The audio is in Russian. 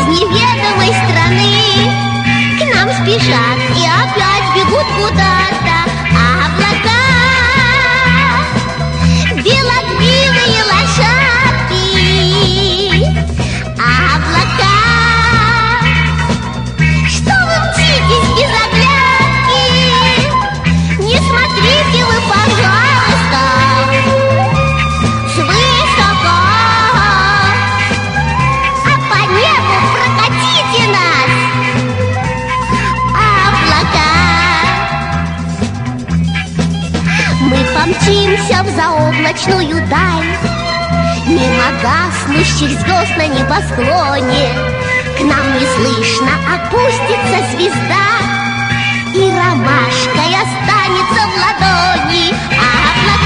неведомой страны. К нам спешат и опять бегут куда-то облака. Белокрылые лошадки, облака. Что вы мчитесь без оглядки? Не смотрите вы, пожалуйста, свысока, а по небу прокатите нас, облака. Мы помчимся в заоблачную даль, мимо гаснущих звезд на небосклоне. К нам неслышно опустится звезда, и ромашкой останется в ладони облака.